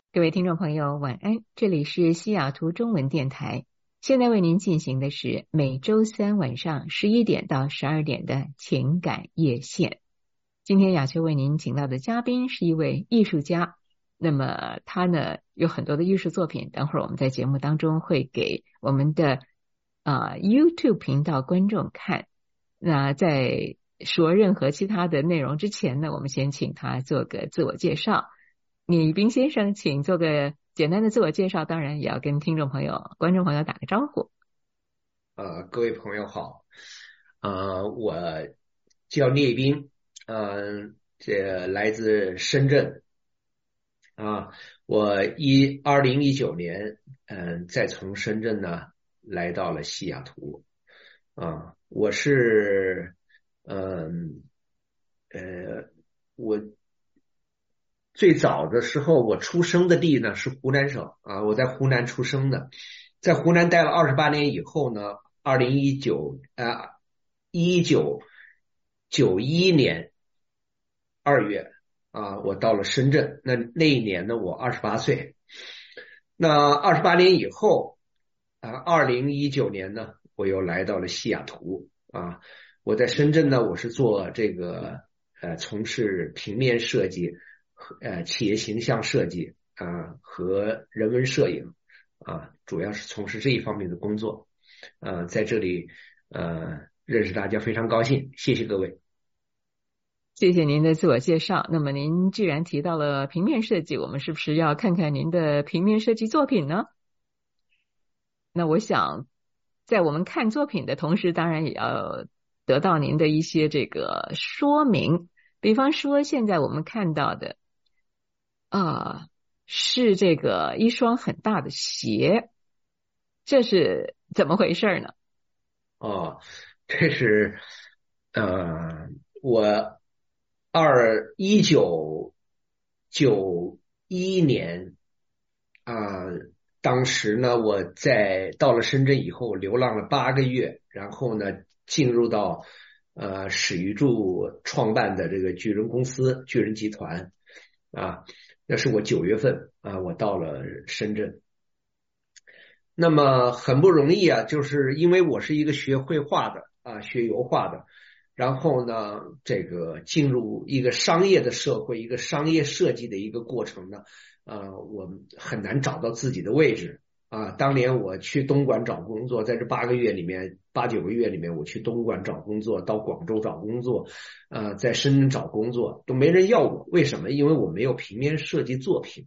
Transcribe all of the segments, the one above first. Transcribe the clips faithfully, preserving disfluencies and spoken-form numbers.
各位听众朋友晚安，这里是西雅图中文电台，现在为您进行的是每周三晚上十一点到十二点的情感夜线。今天雅秋为您请到的嘉宾是一位艺术家，那么他呢有很多的艺术作品，等会儿我们在节目当中会给我们的呃 YouTube 频道观众看。那在说任何其他的内容之前呢，我们先请他做个自我介绍。李斌先生，请做个简单的自我介绍，当然也要跟听众朋友、观众朋友打个招呼。 呃，各位朋友好，呃，我叫聂斌，嗯、呃，这来自深圳，啊，我一二零一九年，嗯、呃，再从深圳呢来到了西雅图，啊，我是，嗯、呃，呃，我。最早的时候，我出生的地呢是湖南省啊，我在湖南出生的，在湖南待了二十八年以后呢，二零一九啊一九九一年二月啊，我到了深圳。那那一年呢，我二十八岁。那二十八年以后啊，二零一九年呢，我又来到了西雅图啊。我在深圳呢，我是做这个呃，从事平面设计。呃，企业形象设计啊、呃、和人文摄影啊，主要是从事这一方面的工作。呃，在这里呃认识大家非常高兴，谢谢各位。 谢谢您的自我介绍。那么您既然提到了平面设计，我们是不是要看看您的平面设计作品呢？那我想在我们看作品的同时，当然也要得到您的一些这个说明。比方说现在我们看到的啊，是这个一双很大的鞋，这是怎么回事呢？ 哦，这是呃，我二一九九一年啊、当时呢，我在到了深圳以后，流浪了八个月，然后呢，进入到呃史玉柱创办的这个巨人公司、巨人集团啊。那是我九月份啊，我到了深圳。那么很不容易啊，就是因为我是一个学绘画的啊，学油画的，然后呢，这个进入一个商业的社会，一个商业设计的一个过程呢，呃，我很难找到自己的位置啊。当年我去东莞找工作，在这八个月里面，八九个月里面，我去东莞找工作，到广州找工作，呃，在深圳找工作，都没人要我。为什么？因为我没有平面设计作品。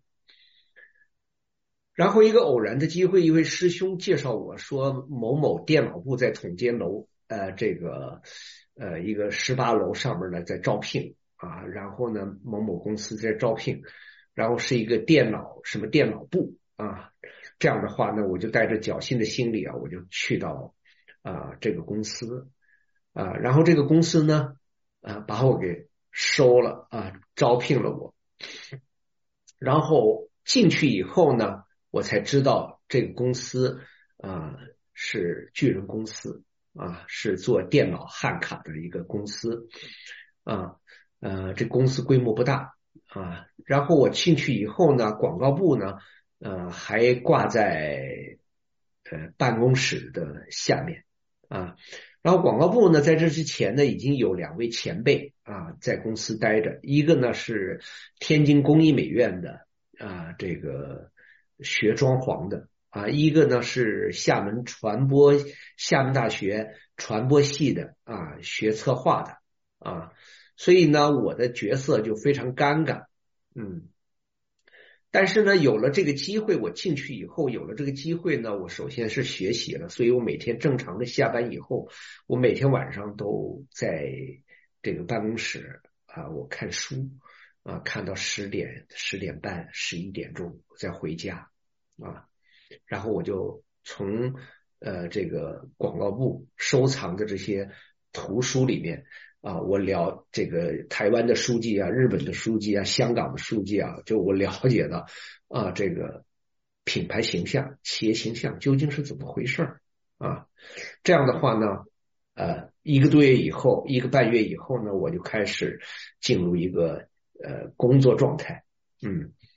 然后一个偶然的机会，一位师兄介绍我说，某某电脑部在统监楼，呃，这个呃一个十八楼上面呢在招聘啊，然后呢某某公司在招聘，然后是一个电脑什么电脑部啊，这样的话呢，我就带着侥幸的心理啊，我就去到啊这个公司啊，然后这个公司呢啊把我给收了啊，招聘了我，然后进去以后呢。我才知道这个公司啊、呃、是巨人公司啊，是做电脑焊卡的一个公司啊，呃，这公司规模不大啊。然后我进去以后呢，广告部呢，呃，还挂在呃办公室的下面啊。然后广告部呢，在这之前呢，已经有两位前辈啊在公司待着，一个呢是天津工艺美院的啊这个。学装潢的啊，一个呢是厦门传播厦门大学传播系的啊，学策划的啊，所以呢，我的角色就非常尴尬，嗯，但是呢，有了这个机会，我进去以后，有了这个机会呢，我首先是学习了，所以我每天正常的下班以后，我每天晚上都在这个办公室啊，我看书。啊，看到十点、十点半、十一点钟再回家啊，然后我就从呃这个广告部收藏的这些图书里面啊，我了这个台湾的书籍啊、日本的书籍啊、香港的书籍啊，就我了解到啊这个品牌形象、企业形象究竟是怎么回事啊？这样的话呢，呃，一个多月以后，一个半月以后呢，我就开始进入一个。呃，工作状态，嗯，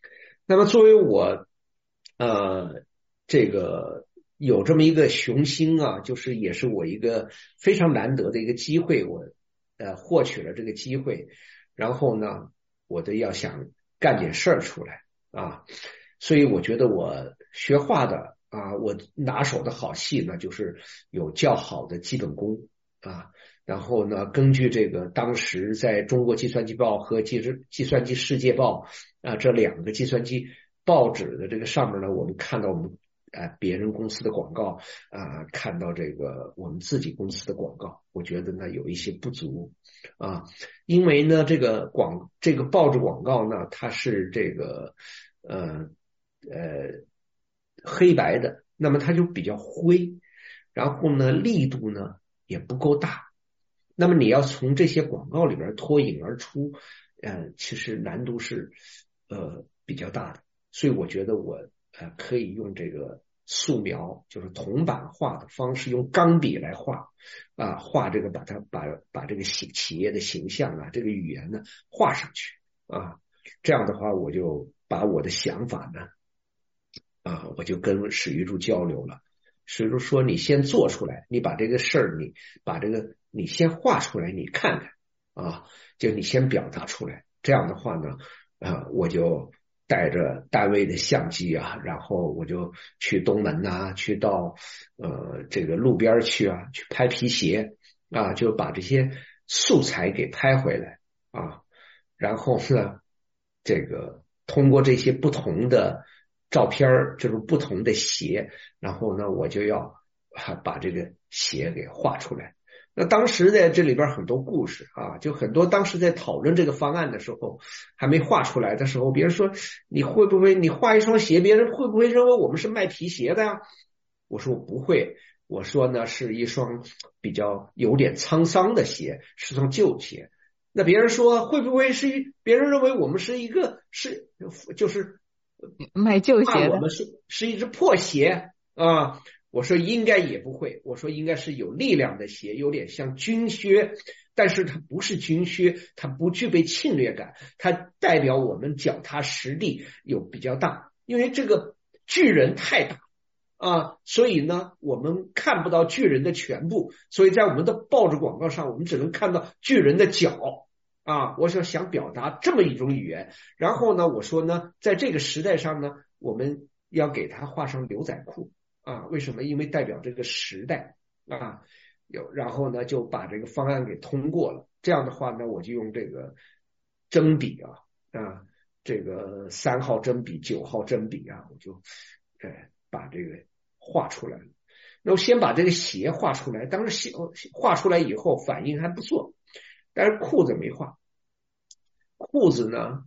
那么作为我呃这个有这么一个雄心啊，就是也是我一个非常难得的一个机会，我呃获取了这个机会，然后呢我都要想干点事儿出来啊，所以我觉得我学画的啊，我拿手的好戏呢就是有较好的基本功啊，然后呢根据这个当时在中国计算机报和计计算机世界报啊这两个计算机报纸的这个上面呢，我们看到我们呃别人公司的广告啊、呃，看到这个我们自己公司的广告，我觉得呢有一些不足啊，因为呢这个广这个报纸广告呢它是这个呃呃黑白的，那么它就比较灰，然后呢力度呢也不够大，那么你要从这些广告里边脱颖而出，呃其实难度是呃比较大的。所以我觉得我呃可以用这个素描，就是铜版画的方式，用钢笔来画啊，画这个把它把把这个企企业的形象啊，这个语言呢画上去啊，这样的话我就把我的想法呢啊，我就跟史玉柱交流了。史玉柱说：“你先做出来，你把这个事儿，你把这个你先画出来，你看看啊，就你先表达出来。这样的话呢，啊，我就。”带着单位的相机啊，然后我就去东门呐、啊，去到呃这个路边去啊，去拍皮鞋啊，就把这些素材给拍回来啊，然后呢，这个通过这些不同的照片，就是不同的鞋，然后呢，我就要把这个鞋给画出来。那当时在这里边很多故事啊，就很多当时在讨论这个方案的时候，还没画出来的时候，别人说你会不会你画一双鞋，别人会不会认为我们是卖皮鞋的呀？我说我不会，我说呢是一双比较有点沧桑的鞋，是双旧鞋。那别人说会不会是别人认为我们是一个是就是卖旧鞋的， 我们是是一只破鞋啊？我说应该也不会，我说应该是有力量的鞋，有点像军靴，但是它不是军靴，它不具备侵略感，它代表我们脚踏实地有比较大，因为这个巨人太大啊，所以呢我们看不到巨人的全部，所以在我们的报纸广告上我们只能看到巨人的脚啊，我想想表达这么一种语言，然后呢我说呢在这个时代上呢我们要给它画上牛仔裤啊，为什么？因为代表这个时代啊，有，然后呢就把这个方案给通过了。这样的话呢，我就用这个针笔啊啊，这个三号针笔、九号针笔啊，我就呃把这个画出来了。那我先把这个鞋画出来，当时鞋画出来以后反应还不错，但是裤子没画。裤子呢，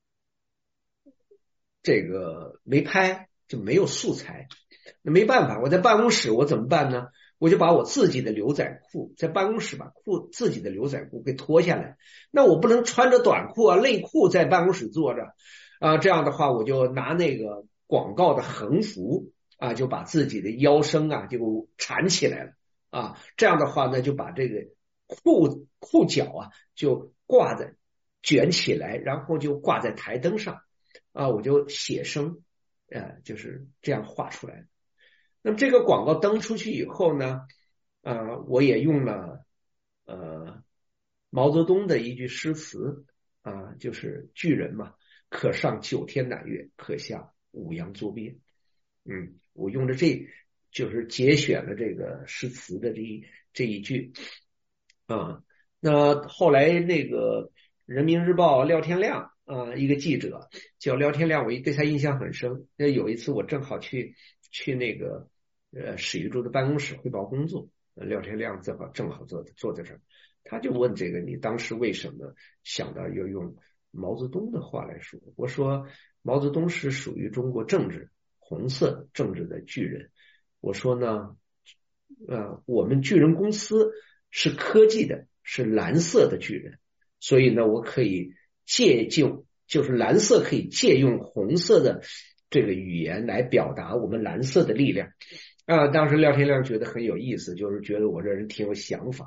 这个没拍，就没有素材。那没办法，我在办公室我怎么办呢？我就把我自己的牛仔裤在办公室把裤自己的牛仔裤给脱下来，那我不能穿着短裤啊内裤在办公室坐着啊，这样的话我就拿那个广告的横幅啊，就把自己的腰身啊就缠起来了啊，这样的话呢就把这个裤裤脚啊就挂在卷起来，然后就挂在台灯上啊，我就写生呃就是这样画出来的。那么这个广告登出去以后呢，呃，我也用了呃毛泽东的一句诗词啊、呃，就是巨人嘛，可上九天揽月，可下五洋捉鳖。嗯，我用的这就是节选了这个诗词的这一这一句啊。那后来那个人民日报廖天亮啊、呃，一个记者叫廖天亮，我对他印象很深。那有一次我正好去去那个。呃，史玉柱的办公室汇报工作，廖天亮正好正好坐坐在这儿，他就问这个你当时为什么想到要用毛泽东的话来说？我说毛泽东是属于中国政治红色政治的巨人，我说呢，呃，我们巨人公司是科技的，是蓝色的巨人，所以呢，我可以借用，就是蓝色可以借用红色的这个语言来表达我们蓝色的力量。啊，当时廖天亮觉得很有意思，就是觉得我这人挺有想法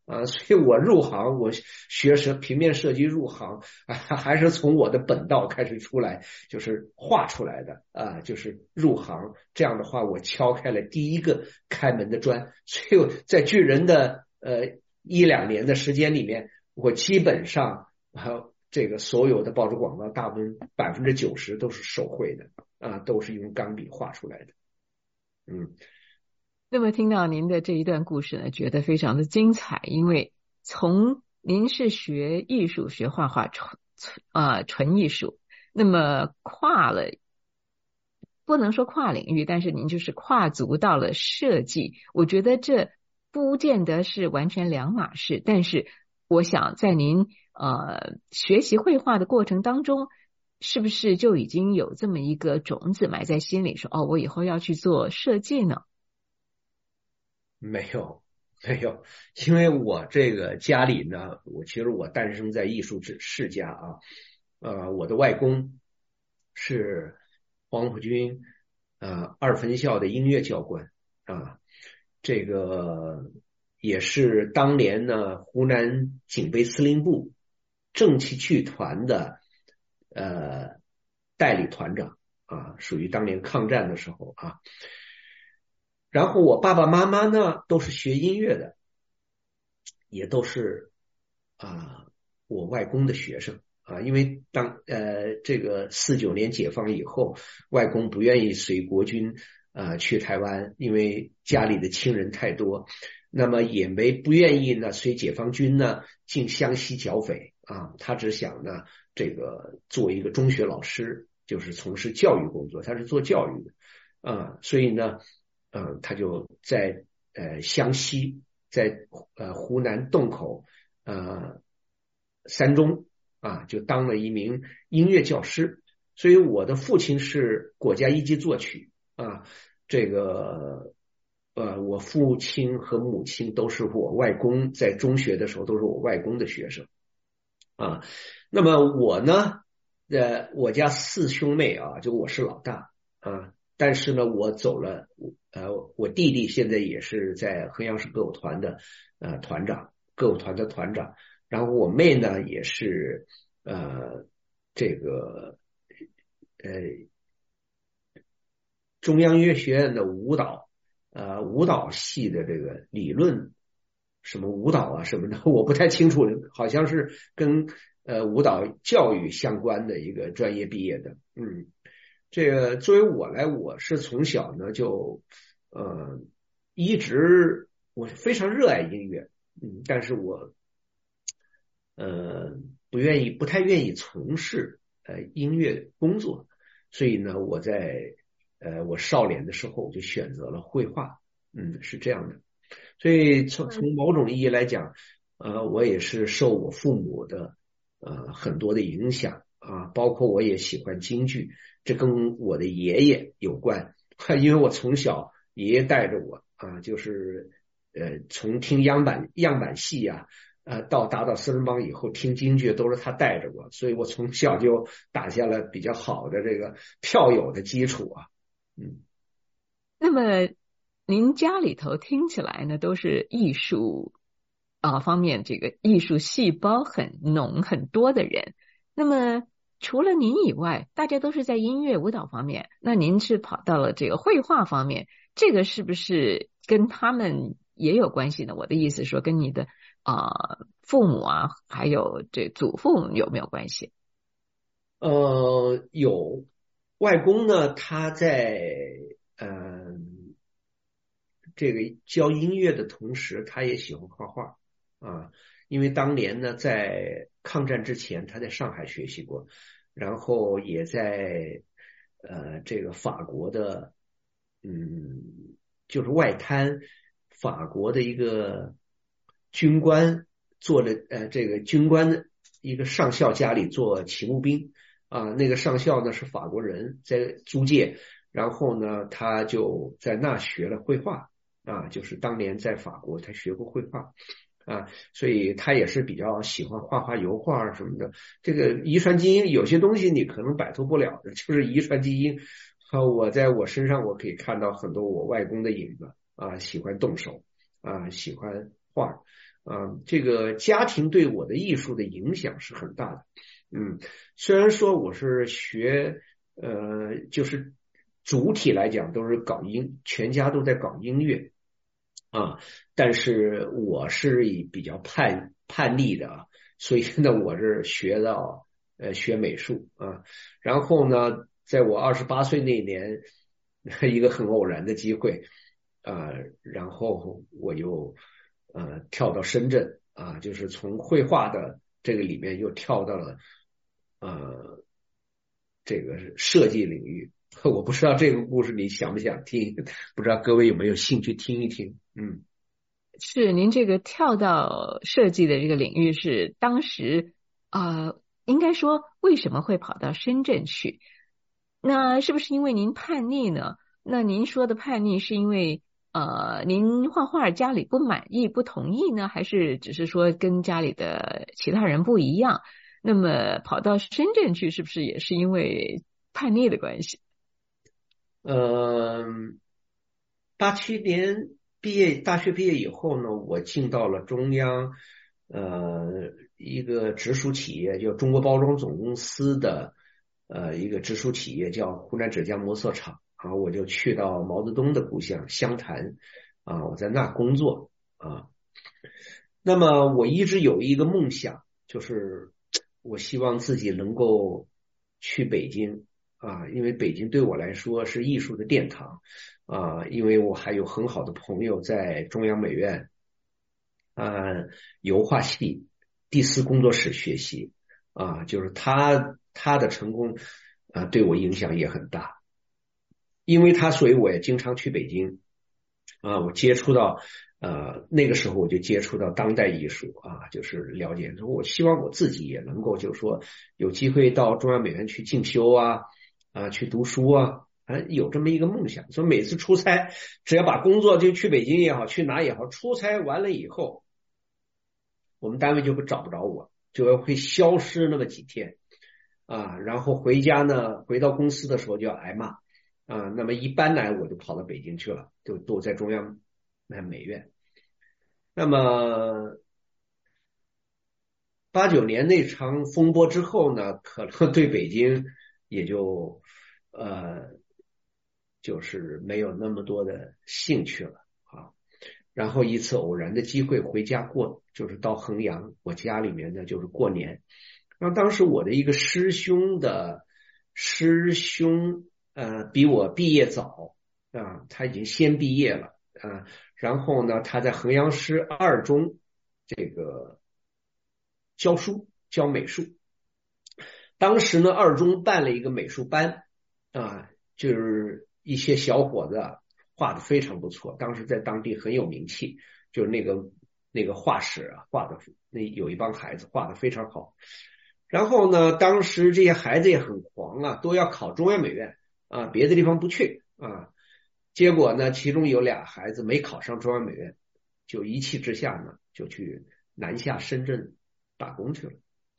啊，所以我入行，我学是平面设计入行啊，还是从我的本道开始出来，就是画出来的啊，就是入行。这样的话，我敲开了第一个开门的砖。所以在巨人的呃一两年的时间里面，我基本上啊这个所有的报纸广告，大部分百分之九十都是手绘的啊，都是用钢笔画出来的。嗯。 那么听到您的这一段故事呢，觉得非常的精彩，因为从您是学艺术、学画画纯啊纯艺术，那么跨了不能说跨领域，但是您就是跨足到了设计，我觉得这不见得是完全两码事，但是我想在您呃学习绘画的过程当中，是不是就已经有这么一个种子埋在心里，说哦，我以后要去做设计呢？ 没有，没有，因为我这个家里呢，我其实我诞生在艺术世家啊，呃，我的外公是黄埔军呃二分校的音乐教官啊，这个也是当年呢湖南警备司令部正气剧团的呃代理团长啊，属于当年抗战的时候啊。然后我爸爸妈妈呢都是学音乐的，也都是啊我外公的学生啊，因为当呃这个四九年解放以后，外公不愿意随国军啊去台湾，因为家里的亲人太多，那么也没不愿意呢随解放军呢进湘西剿匪啊，他只想呢这个做一个中学老师，就是从事教育工作，他是做教育的啊，所以呢。嗯，他就在呃湘西，在呃湖南洞口呃三中啊，就当了一名音乐教师。所以我的父亲是国家一级作曲啊，这个呃我父亲和母亲都是我外公，在中学的时候都是我外公的学生啊。那么我呢，呃我家四兄妹啊，就我是老大啊。但是呢，我走了，呃，我弟弟现在也是在衡阳市歌舞团的呃团长，歌舞团的团长。然后我妹呢也是呃这个呃中央音乐学院的舞蹈呃舞蹈系的这个理论什么舞蹈啊什么的，我不太清楚，好像是跟呃舞蹈教育相关的一个专业毕业的，嗯。这个作为我来，我是从小呢就呃一直我非常热爱音乐，嗯，但是我呃不愿意不太愿意从事呃音乐工作，所以呢我在呃我少年的时候我就选择了绘画，嗯，是这样的。所以从从某种意义来讲，呃我也是受我父母的呃很多的影响啊，包括我也喜欢京剧。这跟我的爷爷有关，因为我从小爷爷带着我啊，就是呃从听样板样板戏呀、啊，呃到达到四人帮以后听京剧都是他带着我，所以我从小就打下了比较好的这个票友的基础啊。嗯， 那么您家里头听起来呢，都是艺术啊方面，这个艺术细胞很浓很多的人。那么除了您以外，大家都是在音乐舞蹈方面，那您是跑到了这个绘画方面，这个是不是跟他们也有关系呢？我的意思说，跟你的啊、呃、父母啊，还有这祖父有没有关系？ 呃，有外公呢，他在嗯。呃这个教音乐的同时，他也喜欢画画啊。因为当年呢，在抗战之前，他在上海学习过，然后也在呃这个法国的嗯就是外滩法国的一个军官做了呃这个军官一个上校家里做勤务兵啊，那个上校呢是法国人，在租界，然后呢他就在那学了绘画。啊，就是当年在法国他学过绘画啊，所以他也是比较喜欢画画油画什么的。这个遗传基因有些东西你可能摆脱不了的，就是遗传基因。啊，我在我身上我可以看到很多我外公的影子啊，喜欢动手啊，喜欢画啊，这个家庭对我的艺术的影响是很大的。嗯，虽然说我是学呃，就是主体来讲都是搞音，全家都在搞音乐啊，但是我是以比较叛叛逆的啊，所以呢，我是学到呃学美术啊，然后呢，在我二十八岁那年，一个很偶然的机会啊，然后我又呃跳到深圳啊，就是从绘画的这个里面又跳到了呃这个设计领域。我不知道这个故事你想不想听，不知道各位有没有兴趣听一听。嗯， 是您这个跳到设计的这个领域是当时啊、呃，应该说为什么会跑到深圳去？那是不是因为您叛逆呢？那您说的叛逆是因为呃您画画家里不满意不同意呢，还是只是说跟家里的其他人不一样？那么跑到深圳去是不是也是因为叛逆的关系？ 呃，八七年毕业，大学毕业以后呢，我进到了中央呃一个直属企业，叫中国包装总公司的呃一个直属企业，叫湖南赭江模塑厂啊，我就去到毛泽东的故乡湘潭啊，我在那工作啊。那么我一直有一个梦想，就是我希望自己能够去北京啊，因为北京对我来说是艺术的殿堂啊，因为我还有很好的朋友在中央美院啊油画系第四工作室学习啊，就是他他的成功啊对我影响也很大，因为他所以我也经常去北京啊，我接触到呃那个时候我就接触到当代艺术啊，就是了解，我希望我自己也能够就是说有机会到中央美院去进修啊啊去读书啊，啊有这么一个梦想，所以每次出差只要把工作就去北京也好去哪也好，出差完了以后我们单位就会找不着我，就会消失那么几天啊，然后回家呢回到公司的时候就要挨骂啊，那么一般呢我就跑到北京去了，就都在中央美院。那么八九年那场风波之后呢，可能对北京也就呃就是没有那么多的兴趣了啊。然后一次偶然的机会回家过，就是到衡阳，我家里面呢就是过年。然后当时我的一个师兄的师兄呃比我毕业早啊，他已经先毕业了啊，然后呢他在衡阳师二中这个教书教美术，当时呢二中办了一个美术班啊，就是一些小伙子画的非常不错，当时在当地很有名气，就是那个那个画室啊画的那有一帮孩子画的非常好。然后呢当时这些孩子也很狂啊，都要考中央美院啊，别的地方不去啊，结果呢其中有俩孩子没考上中央美院，就一气之下呢就去南下深圳打工去了。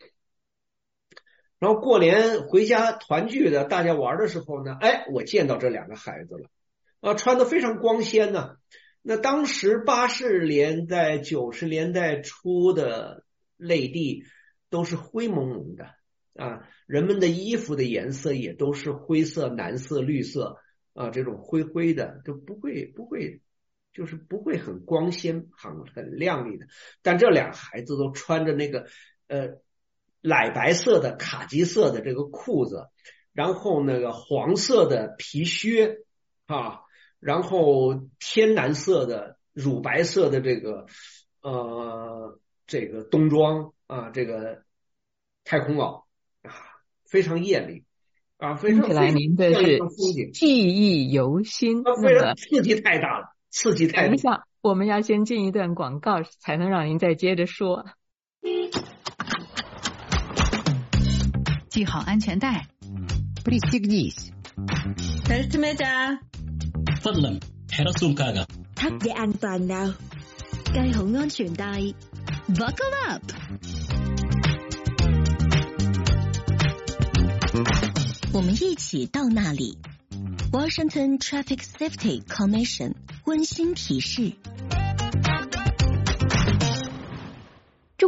然后过年回家团聚的大家玩的时候呢，哎，我见到这两个孩子了啊，穿得非常光鲜呢。那当时八十年代九十年代初的内地都是灰蒙蒙的啊，人们的衣服的颜色也都是灰色蓝色绿色啊，这种灰灰的，就不会不会就是不会很光鲜很很亮丽的。但这俩孩子都穿着那个呃奶白色的卡其色的这个裤子，然后那个黄色的皮靴啊，然后天蓝色的乳白色的这个呃这个冬装啊，这个太空袄啊，非常艳丽啊，非常听起来您的是记忆犹新， 那非常刺激太大了，刺激太大。 等一下，我们要先进一段广告，才能让您再接着说。 系好安全带。 Pристегнись. Permeda. Fadlan, xidho suunkaaga. Thắt dây an toàn nào. 系好安全帶。 Buckle up. 我们一起到那里。Washington Traffic Safety Commission 温馨提示。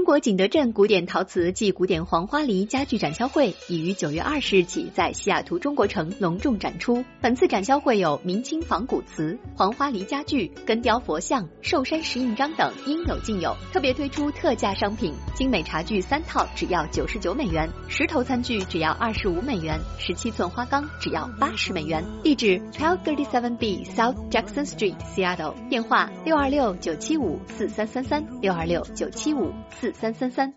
国景德镇古典陶瓷暨古典黄花梨家具展销会已于九月二十日起在西雅图中国城隆重展出。本次展销会有明清仿古瓷、黄花梨家具、根雕佛像、寿山石印章等应有尽有，特别推出特价商品，精美茶具三套只要九十九美元，石头餐具只要二十五美元，十七寸花缸只要八十美元。地址 一二三七 B South Jackson Street Seattle， 电话六二六九七五四三三三 六二六九七五四三三三。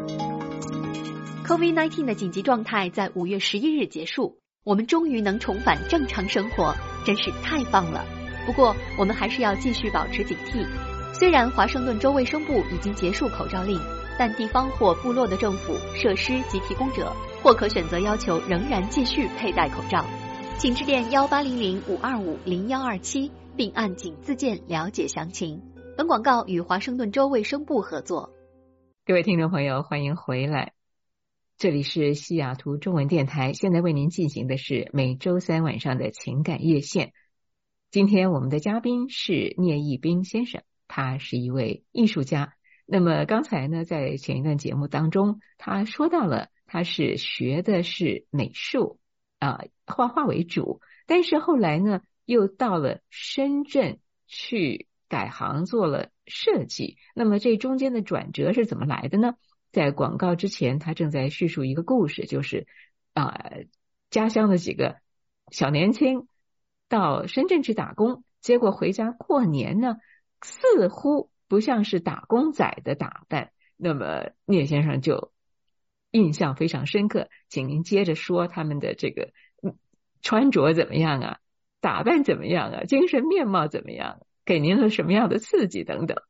COVID 十九 的紧急状态在五月十一日结束，我们终于能重返正常生活，真是太棒了。不过我们还是要继续保持警惕。虽然华盛顿州卫生部已经结束口罩令，但地方或部落的政府、设施及提供者或可选择要求仍然继续佩戴口罩。请致电幺八零零五二五零幺二七，并按井字键了解详情。本广告与华盛顿州卫生部合作。 各位听众朋友，欢迎回来，这里是西雅图中文电台，现在为您进行的是每周三晚上的情感夜线。今天我们的嘉宾是聂义斌先生，他是一位艺术家。那么刚才呢，在前一段节目当中，他说到了他是学的是美术啊、呃，画画为主，但是后来呢，又到了深圳去改行做了设计。那么这中间的转折是怎么来的呢？在广告之前，他正在叙述一个故事，就是啊、呃，家乡的几个小年轻到深圳去打工，结果回家过年呢，似乎不像是打工仔的打扮。那么聂先生就印象非常深刻，请您接着说他们的这个穿着怎么样啊，打扮怎么样啊，精神面貌怎么样，给您了什么样的刺激等等。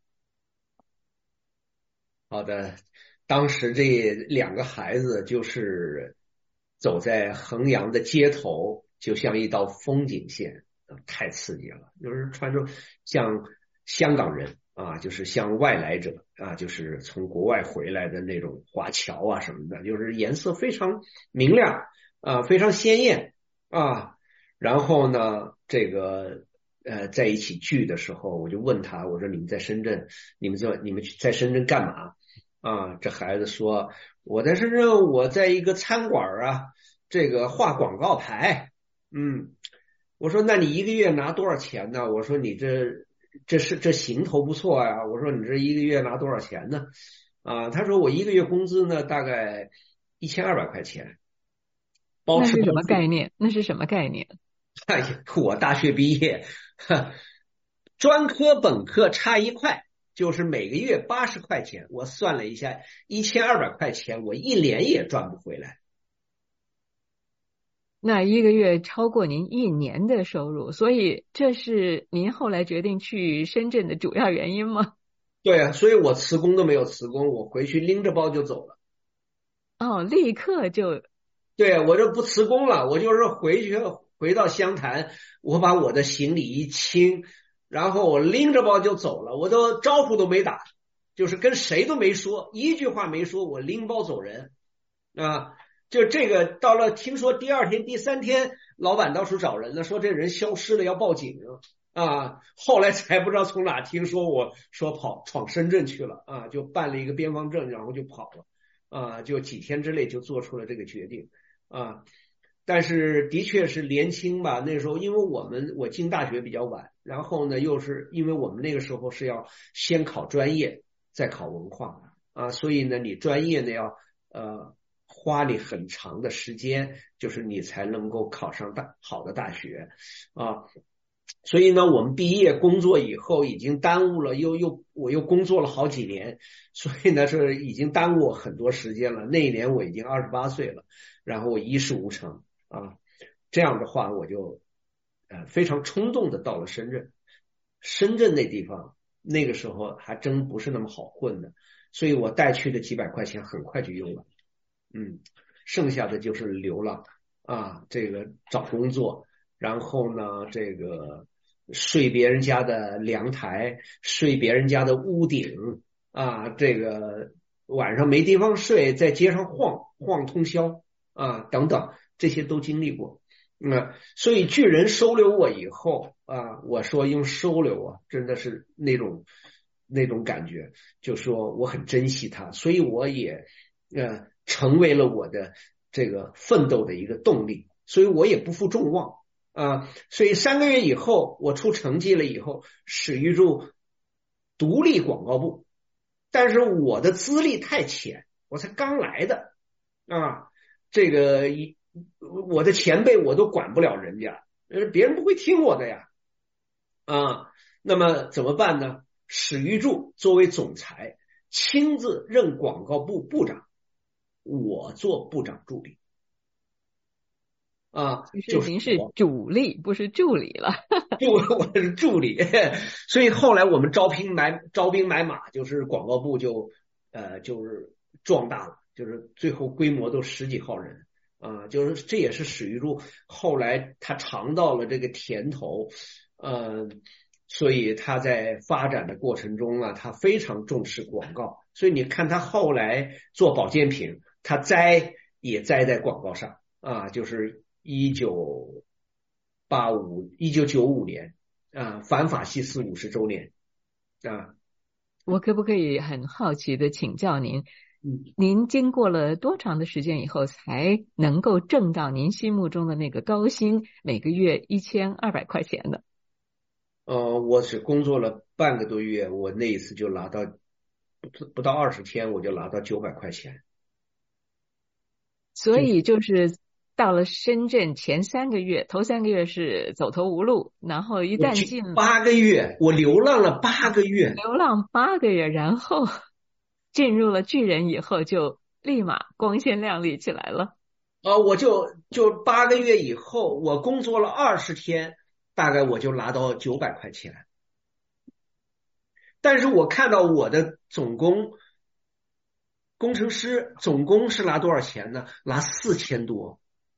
好的，当时这两个孩子就是走在衡阳的街头，就像一道风景线，太刺激了，就是穿着像香港人啊，就是像外来者啊，就是从国外回来的那种华侨啊什么的，就是颜色非常明亮啊，非常鲜艳啊。然后呢，这个呃在一起聚的时候，我就问他，我说你们在深圳，你们在你们在深圳干嘛啊？这孩子说，我在深圳，我在一个餐馆啊，这个画广告牌。嗯，我说那你一个月拿多少钱呢？我说你这这是这行头不错呀、啊。我说你这一个月拿多少钱呢？啊，他说我一个月工资呢大概一千二百块钱。包吃包住。 那是什么概念？那是什么概念？ 哎呀，我大学毕业，专科本科差一块。就是每个月八十块钱，我算了一下，一千二百块钱，我一年也赚不回来。 那一个月超过您一年的收入，所以这是您后来决定去深圳的主要原因吗？ 对啊，所以我辞工都没有辞工，我回去拎着包就走了。 哦，立刻就。 对，我就不辞工了，我就是回去回到湘潭，我把我的行李一清。然后我拎着包就走了，我都招呼都没打，就是跟谁都没说，一句话没说，我拎包走人啊！就这个到了，听说第二天、第三天，老板到处找人了，说这人消失了，要报警啊！后来才不知道从哪听说我说跑闯深圳去了啊，就办了一个边防证，然后就跑了啊，就几天之内就做出了这个决定啊。但是的确是年轻吧，那时候因为我们我进大学比较晚，然后呢又是因为我们那个时候是要先考专业再考文化啊，所以呢你专业呢要呃花你很长的时间，就是你才能够考上大好的大学啊。所以呢我们毕业工作以后已经耽误了，又又我又工作了好几年，所以呢是已经耽误我很多时间了。那一年我已经二十八岁了，然后我一事无成啊，这样的话我就呃非常冲动的到了深圳。深圳那地方那个时候还真不是那么好混的，所以我带去的几百块钱很快就用了，嗯，剩下的就是流浪啊，这个找工作，然后呢这个睡别人家的阳台，睡别人家的屋顶啊，这个晚上没地方睡，在街上晃晃通宵啊等等，这些都经历过。嗯，所以巨人收留我以后啊，我说用收留啊，真的是那种那种感觉，就说我很珍惜它，所以我也呃成为了我的这个奋斗的一个动力，所以我也不负众望啊。所以三个月以后我出成绩了以后，史玉柱独立广告部，但是我的资历太浅，我才刚来的啊，这个我的前辈我都管不了人家，别人不会听我的呀啊。那么怎么办呢？史玉柱作为总裁亲自任广告部部长，我做部长助理啊， 就是您是主力不是助理了。 就我是助理，所以后来我们招兵买招兵买马，就是广告部就呃就是壮大了，就是最后规模都十几号人啊，就是这也是史玉柱后来他尝到了这个甜头，呃所以他在发展的过程中啊，他非常重视广告，所以你看他后来做保健品，他栽也栽在广告上啊，就是一九八五一九九五年啊，反法西斯五十周年啊。 我可不可以很好奇的请教您，嗯，您经过了多长的时间以后才能够挣到您心目中的那个高薪，每个月一千二百块钱的？ 呃，我只工作了半个多月，我那一次就拿到不不到二十天，我就拿到九百块钱。 所以就是到了深圳前三个月，头三个月是走投无路，然后一旦进八个月，我流浪了八个月， 流浪八个月，然后进入了巨人以后，就立马光鲜亮丽起来了。 呃，我就就八个月以后，我工作了二十天。大概我就拿到九百块钱，但是我看到我的总工工程师总工是拿多少钱呢？拿四千多。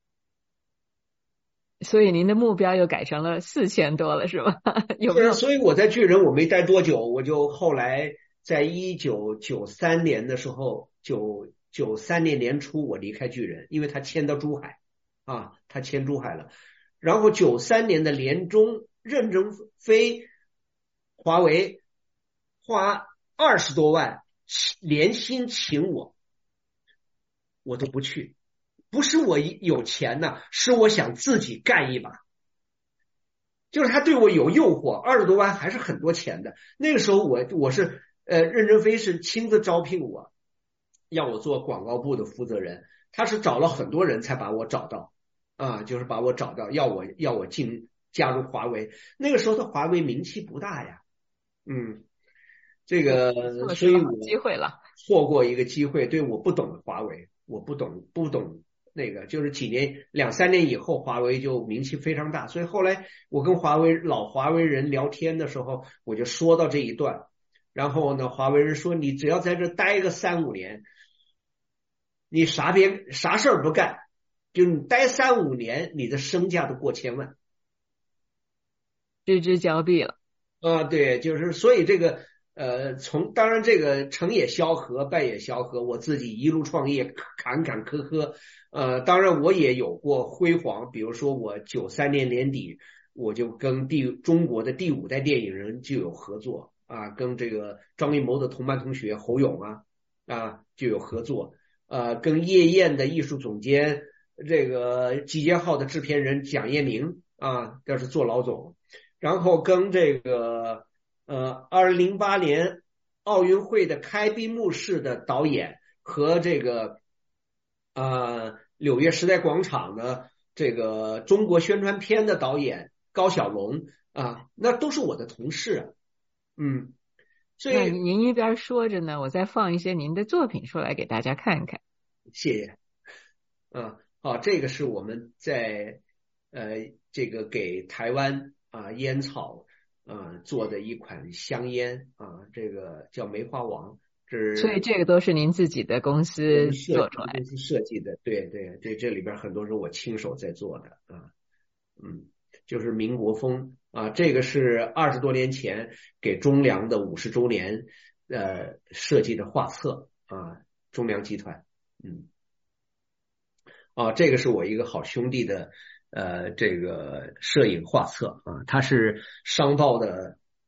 所以您的目标又改成了四千多了，是吧？有没有？ 所以我在巨人我没待多久，我就后来在一九九三年的时候，九九三年年初我离开巨人，因为他迁到珠海啊，他迁珠海了。然后九三年的年中，任正非华为花二十多万年薪请我，我都不去。不是我有钱呢，是我想自己干一把。就是他对我有诱惑，二十多万还是很多钱的。那个时候我我是呃任正非是亲自招聘我，让我做广告部的负责人，他是找了很多人才把我找到。啊，就是把我找到，要我要我进加入华为。那个时候的华为名气不大呀，嗯，这个所以我机会了， 错过一个机会。对，我不懂华为，我不懂不懂那个，就是几年两三年以后，华为就名气非常大。所以后来我跟华为老华为人聊天的时候，我就说到这一段，然后呢，华为人说你只要在这待个三五年，你啥别啥事儿不干。就你待三五年，你的身价都过千万， 失之交臂了啊！对，就是所以这个呃，从当然这个成也萧何，败也萧何，我自己一路创业，坎坎坷坷，呃，当然我也有过辉煌，比如说我九三年年底，我就跟第中国的第五代电影人就有合作啊，跟这个张艺谋的同班同学侯勇啊啊就有合作，呃，跟夜宴的艺术总监。这个集结号的制片人蒋业明啊，这是做老总，然后跟这个呃二零零八年奥运会的开闭幕式的导演和这个呃纽约时代广场的这个中国宣传片的导演高小龙啊，那都是我的同事，嗯，所以那您一边说着呢，我再放一些您的作品出来给大家看看。 谢谢，啊。好，这个是我们在呃这个给台湾啊烟草啊做的一款香烟啊，这个叫梅花王，这所以这个都是您自己的公司做出来的， 公司设计的，对对对，这里边很多是我亲手在做的啊，嗯，就是民国风啊，这个是二十多年前给中粮的五十周年呃设计的画册啊，中粮集团，嗯。啊，这个是我一个好兄弟的呃这个摄影画册啊，他是商报的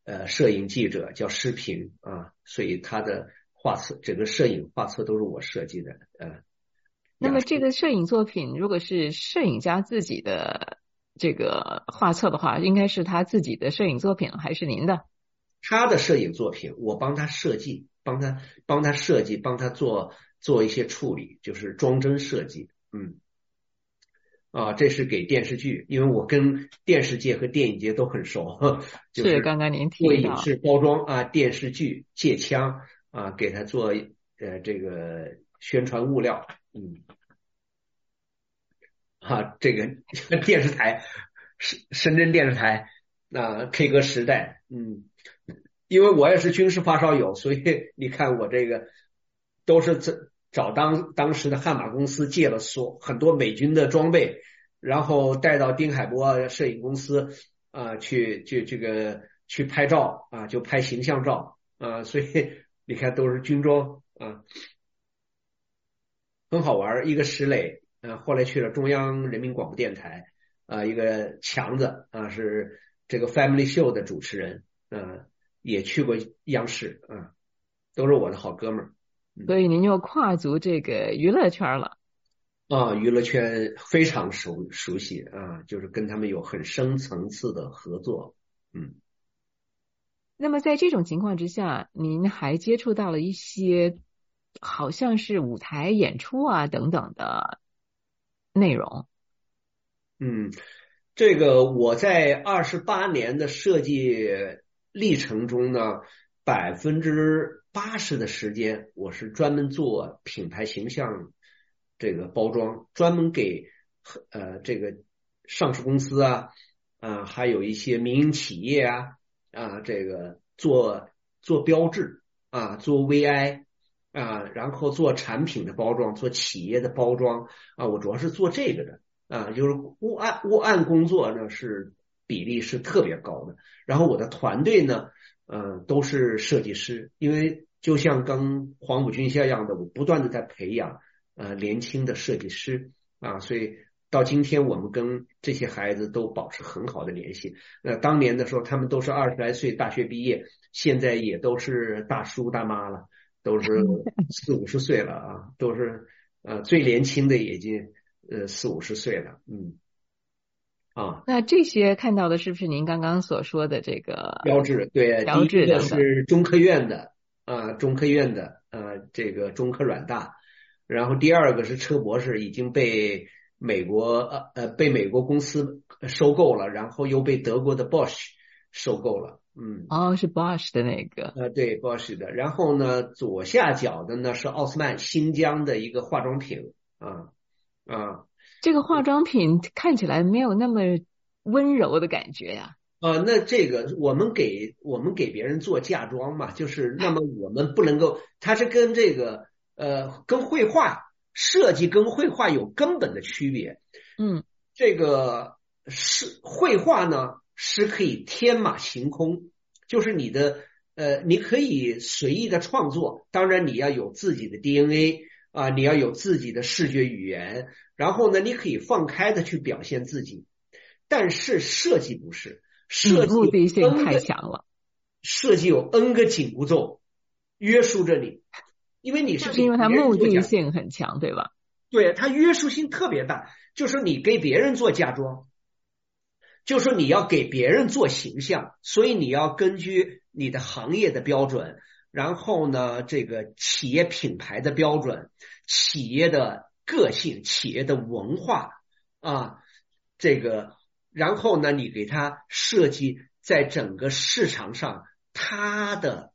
呃摄影记者叫施平啊，所以他的画册整个摄影画册都是我设计的。呃， 那么这个摄影作品如果是摄影家自己的这个画册的话，应该是他自己的摄影作品还是您的？ 他的摄影作品我帮他设计，帮他帮他设计，帮他做做一些处理，就是装帧设计。嗯，啊，这是给电视剧，因为我跟电视界和电影界都很熟，就是刚刚您提到为影视包装啊，电视剧借枪啊，给他做呃这个宣传物料。嗯。啊，这个电视台，深深圳电视台啊 ，K 歌时代，嗯，因为我也是军事发烧友，所以你看我这个都是找当当时的悍马公司借了所很多美军的装备，然后带到丁海波摄影公司啊去去这个去拍照啊，就拍形象照啊，所以你看都是军装啊，很好玩，一个石磊。呃，后来去了中央人民广播电台，啊、呃，一个强子啊、呃，是这个 Family Show 的主持人，呃，也去过央视啊、呃，都是我的好哥们儿。 嗯、所以您就跨足这个娱乐圈了。 啊，娱乐圈非常熟熟悉啊，就是跟他们有很深层次的合作。嗯。 那么在这种情况之下，您还接触到了一些好像是舞台演出啊等等的内容。 嗯，这个我在二十八年的设计历程中呢，百分之八十的时间我是专门做品牌形象这个包装，专门给呃这个上市公司啊啊还有一些民营企业啊啊这个做做标志啊，做 V I。啊，然后做产品的包装，做企业的包装啊，我主要是做这个的啊，就是物案物案工作呢是比例是特别高的。然后我的团队呢，嗯、呃，都是设计师，因为就像跟黄埔军校一样的，我不断的在培养呃年轻的设计师啊，所以到今天我们跟这些孩子都保持很好的联系。那当年的时候，他们都是二十来岁大学毕业，现在也都是大叔大妈了。都是四五十岁了啊，都是呃最年轻的也已经呃四五十岁了，嗯啊。 那这些看到的是不是您刚刚所说的这个标志？对， 标志第一个是中科院的啊，中科院的呃这个中科软大，然后第二个是车博士已经被美国呃呃被美国公司收购了，然后又被德国的 Bosch 收购了。嗯， 哦，是 Bosch 的那个， 呃，对 Bosch 的。然后呢，左下角的呢是奥斯曼新疆的一个化妆品啊啊。 这个化妆品看起来没有那么温柔的感觉呀。 啊，那这个我们给我们给别人做嫁妆嘛，就是那么我们不能够，它是跟这个呃跟绘画设计跟绘画有根本的区别。 嗯， 这个是绘画呢。是可以天马行空，就是你的呃，你可以随意的创作，当然你要有自己的 D N A 啊，你要有自己的视觉语言，然后呢，你可以放开的去表现自己。但是设计不是，设计目的性太强了， 设计有 N 个紧箍咒约束着你，因为你是因为它目的性很强，对吧？ 对，它约束性特别大，就是你给别人做嫁妆。就是你要给别人做形象，所以你要根据你的行业的标准，然后呢，这个企业品牌的标准，企业的个性，企业的文化啊，这个，然后呢，你给它设计在整个市场上，它的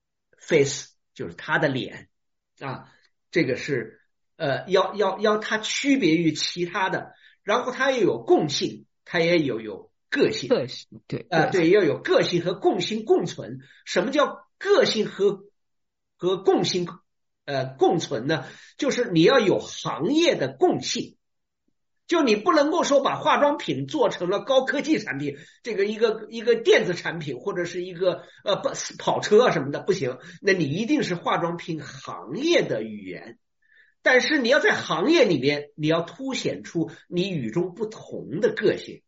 face 就是它的脸啊，这个是呃，要要要它区别于其他的，然后它也有共性。它也有有个性， 个性对啊、呃、对，要有个性和共性共存。什么叫个性和和共性呃共存呢？就是你要有行业的共性，就你不能够说把化妆品做成了高科技产品，这个一个一个电子产品或者是一个呃跑车啊什么的不行，那你一定是化妆品行业的语言。但是你要在行业里面，你要凸显出你与众不同的个性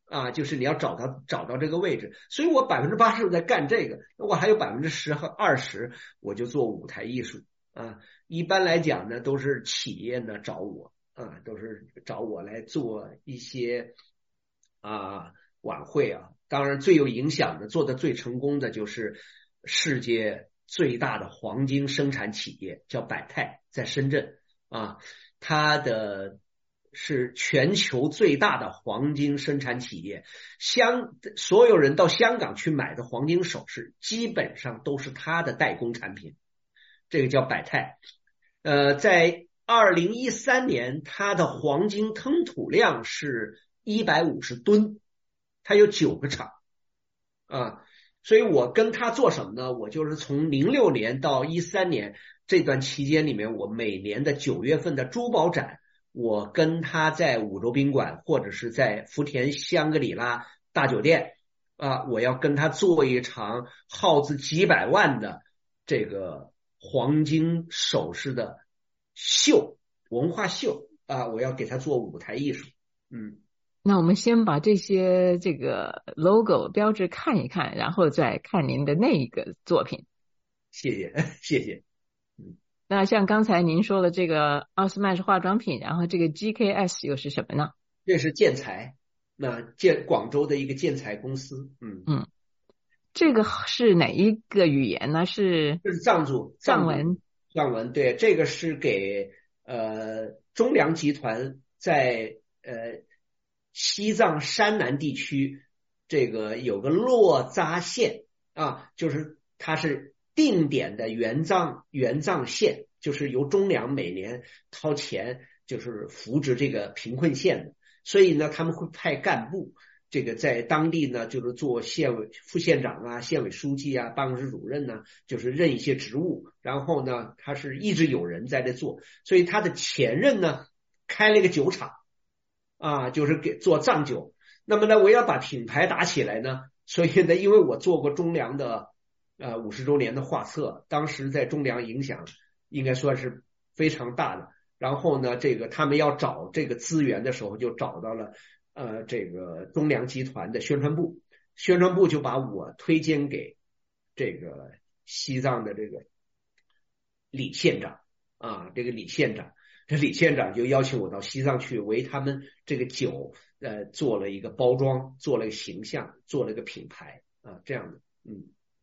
啊，就是你要找到找到这个位置，所以我百分之八十在干这个，我还有百分之十和二十我就做舞台艺术啊。一般来讲呢，都是企业呢找我啊，都是找我来做一些啊晚会啊。当然最有影响的、做的最成功的就是世界最大的黄金生产企业，叫百泰，在深圳啊，它的是全球最大的黄金生产企业，香所有人到香港去买的黄金首饰基本上都是它的代工产品，这个叫百泰。呃，在二零一三年，它的黄金吞吐量是一百五十吨，它有九个厂啊，所以我跟他做什么呢？我就是从零六年到一三年这段期间里面，我每年的九月份的珠宝展，我跟他在五洲宾馆或者是在福田香格里拉大酒店啊，我要跟他做一场耗资几百万的这个黄金首饰的秀，文化秀啊，我要给他做舞台艺术。嗯， 那我们先把这些这个 logo 标志看一看，然后再看您的那个作品。 谢谢，谢谢。 那像刚才您说的这个奥斯曼是化妆品，然后这个 G K S 又是什么呢？ 这是建材，那建广州的一个建材公司。嗯嗯，这个是哪一个语言呢？是这是藏族藏文。 藏文，对，这个是给呃中粮集团在呃西藏山南地区这个有个洛扎县啊，就是它是定点的援藏援藏县，就是由中粮每年掏钱就是扶植这个贫困县的，所以呢他们会派干部这个在当地呢就是做县委副县长啊、县委书记啊、办公室主任呢，就是任一些职务，然后呢他是一直有人在这做，所以他的前任呢开了一个酒厂啊，就是给做藏酒。那么呢我要把品牌打起来呢，所以呢因为我做过中粮的呃五十周年的画册，当时在中粮影响应该算是非常大的，然后呢这个他们要找这个资源的时候就找到了呃这个中粮集团的宣传部，宣传部就把我推荐给这个西藏的这个李县长啊，这个李县长这李县长就邀请我到西藏去为他们这个酒呃做了一个包装，做了一个形象，做了一个品牌啊，这样的。嗯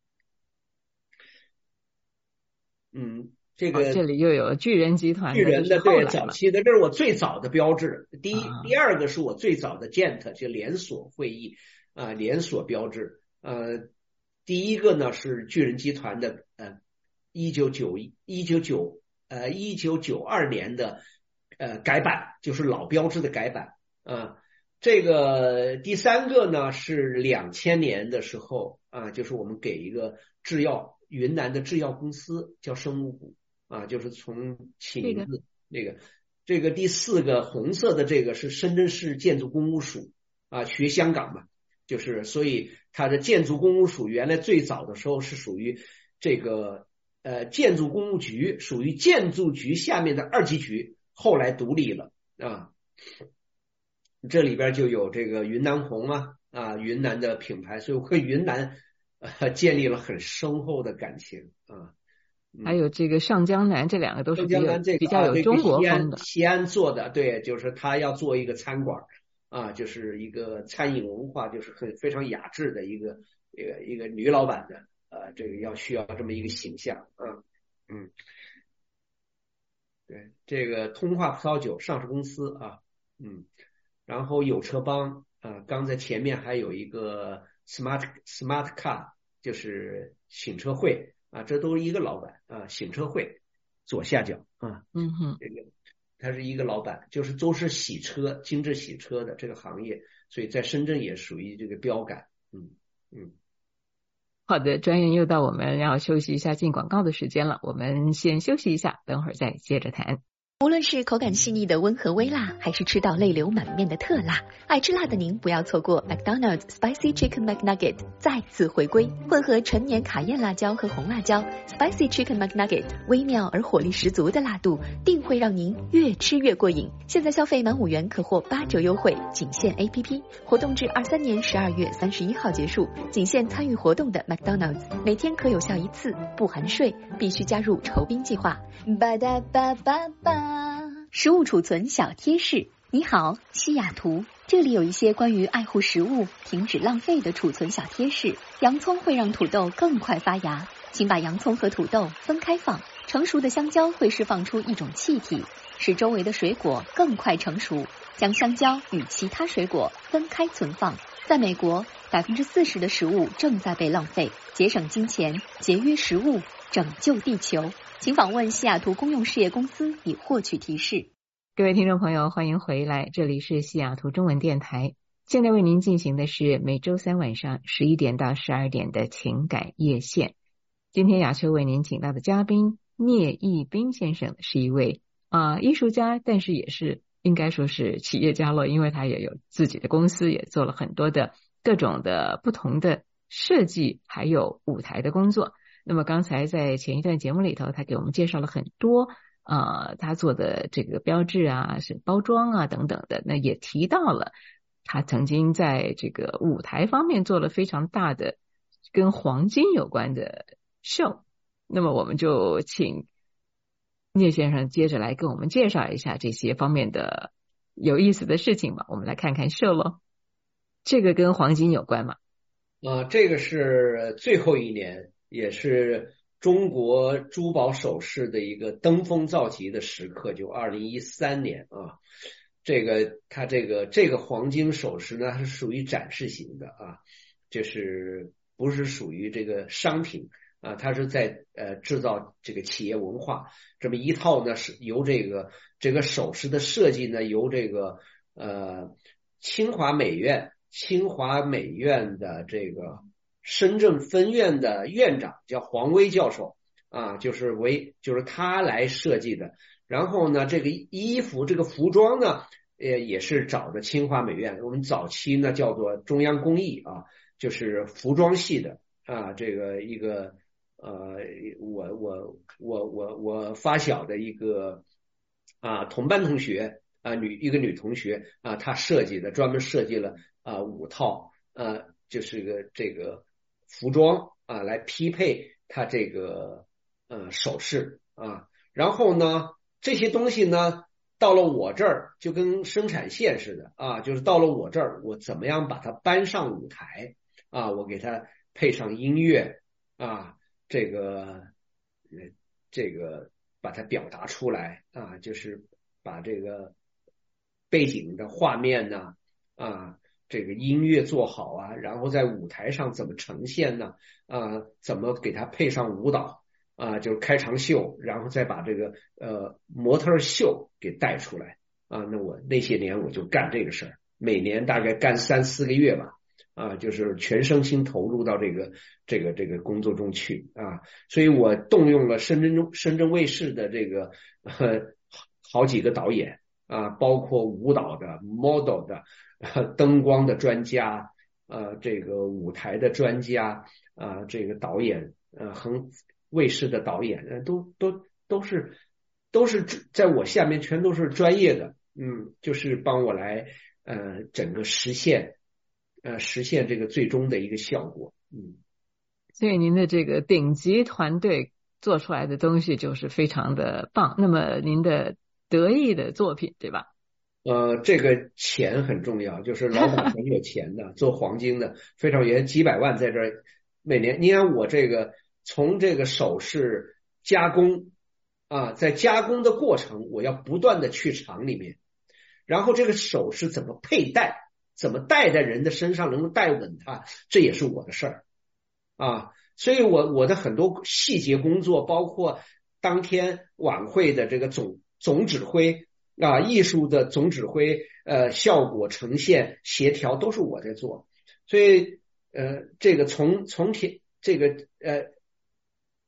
嗯，这个、 哦、这里又有巨人集团的， 巨人的对早期的，这是我最早的标志。第一、 啊、 第二个是我最早的 G E N T 就连锁会议啊、呃，连锁标志。呃，第一个呢是巨人集团的呃一九九一九九呃一九九二年的呃改版，就是老标志的改版啊、呃。这个第三个呢是两千年的时候啊、呃，就是我们给一个制药。云南的制药公司叫生物股啊，就是从起名字那个这个第四个红色的这个是深圳市建筑工务署啊，学香港嘛，就是所以它的建筑工务署原来最早的时候是属于这个呃建筑工务局，属于建筑局下面的二级局，后来独立了啊。这里边就有这个云南红啊啊云南的品牌，所以我和云南呃，建立了很深厚的感情啊， 还有这个上江南，这两个都是比较、 这个、 比较有中国风的。 西安, 西安做的，对，就是他要做一个餐馆啊，就是一个餐饮文化，就是很非常雅致的一个一个一个女老板的呃，这个要需要这么一个形象啊，嗯，对，这个通化葡萄酒上市公司啊，嗯，然后有车帮啊，刚才前面还有一个。Smart Smart Car 就是醒车会啊，这都是一个老板啊，醒车会左下角啊， 嗯哼， 这个他是一个老板，就是都是洗车、精致洗车的这个行业，所以在深圳也属于这个标杆，嗯嗯。 好的，专员又到我们要休息一下进广告的时间了，我们先休息一下，等会儿再接着谈。 无论是口感细腻的温和微辣，还是吃到泪流满面的特辣，爱吃辣的您不要错过 McDonald's Spicy Chicken McNugget 再次回归。混合陈年卡宴辣椒和红辣椒 Spicy Chicken McNugget 微妙而火力十足的辣度，定会让您越吃越过瘾。现在消费满五元可获八折优惠，仅限 A P P， 活动至二三年十二月三十一号结束，仅限参与活动的 McDonald's， 每天可有效一次，不含税，必须加入酬宾计划。巴哒巴巴巴。食物储存小贴士。你好，西雅图，这里有一些关于爱护食物、停止浪费的储存小贴士。洋葱会让土豆更快发芽，请把洋葱和土豆分开放。成熟的香蕉会释放出一种气体，使周围的水果更快成熟。将香蕉与其他水果分开存放。在美国，百分之四十的食物正在被浪费，节省金钱，节约食物，拯救地球。请访问西雅图公用事业公司以获取提示。 各位听众朋友，欢迎回来，这里是西雅图中文电台。现在为您进行的是每周三晚上十一点到十二点的情感夜线。今天雅秋为您请到的嘉宾聂义斌先生是一位啊、呃、艺术家，但是也是应该说是企业家了，因为他也有自己的公司，也做了很多的各种的不同的设计还有舞台的工作。那么刚才在前一段节目里头，他给我们介绍了很多呃，他做的这个标志啊，是包装啊等等的，那也提到了他曾经在这个舞台方面做了非常大的跟黄金有关的秀。那么我们就请聂先生接着来跟我们介绍一下这些方面的有意思的事情吧。我们来看看秀咯，这个跟黄金有关吗？ 呃，这个是最后一年，也是中国珠宝首饰的一个登峰造极的时刻，就二零一三年啊。这个它这个这个黄金首饰呢，它是属于展示型的啊，就是不是属于这个商品啊，它是在呃制造这个企业文化。这么一套呢，是由这个这个首饰的设计呢，由这个呃清华美院清华美院的这个深圳分院的院长叫黄威教授啊，就是为就是他来设计的。然后呢，这个衣服这个服装呢，呃也是找的清华美院。我们早期呢叫做中央工艺啊，就是服装系的啊，这个一个呃，我我我我我发小的一个啊同班同学啊女一个女同学啊，她设计的，专门设计了啊五套啊，就是个这个服装啊来匹配她这个呃首饰啊。然后呢，这些东西呢到了我这儿就跟生产线似的啊，就是到了我这儿，我怎么样把它搬上舞台啊，我给它配上音乐啊，这个这个把它表达出来啊，就是把这个背景的画面呢啊，这个音乐做好啊，然后在舞台上怎么呈现呢啊，怎么给它配上舞蹈啊，就是开场秀，然后再把这个呃模特秀给带出来啊。那我那些年我就干这个事儿，每年大概干三四个月吧啊，就是全身心投入到这个这个这个工作中去啊。所以我动用了深圳深圳卫视的这个呃好几个导演啊，包括舞蹈的、model 的、呃、灯光的专家，呃，这个舞台的专家啊，这个导演呃很。卫视的导演都都都是都是在我下面全都是专业的，嗯，就是帮我来呃整个实现呃实现这个最终的一个效果，嗯。 所以您的这个顶级团队做出来的东西就是非常的棒。那么您的得意的作品对吧？ 呃，这个钱很重要，就是老板很有钱的，做黄金的非常有几百万在这儿每年。你看我这个。从这个首饰加工啊，在加工的过程，我要不断的去厂里面，然后这个首饰怎么佩戴，怎么戴在人的身上能够戴稳它，这也是我的事儿啊。所以我我的很多细节工作，包括当天晚会的这个总总指挥啊，艺术的总指挥，呃，效果呈现协调都是我在做。所以呃，这个从从铁这个呃。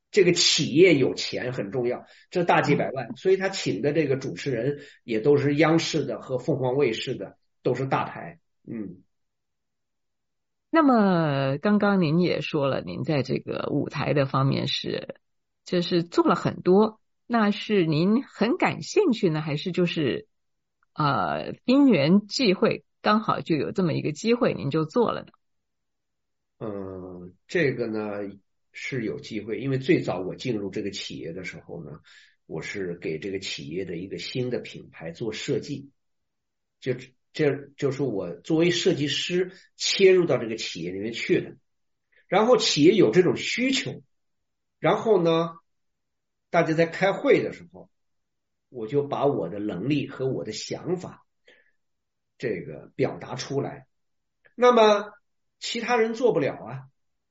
这个企业有钱很重要，这大几百万，所以他请的这个主持人也都是央视的和凤凰卫视的，都是大牌。嗯。 那么刚刚您也说了，您在这个舞台的方面是就是做了很多，那是您很感兴趣呢，还是就是呃因缘际会，刚好就有这么一个机会您就做了呢？ 嗯，这个呢是有机会，因为最早我进入这个企业的时候呢，我是给这个企业的一个新的品牌做设计，就这就是我作为设计师切入到这个企业里面去的，然后企业有这种需求，然后呢大家在开会的时候，我就把我的能力和我的想法这个表达出来，那么其他人做不了啊，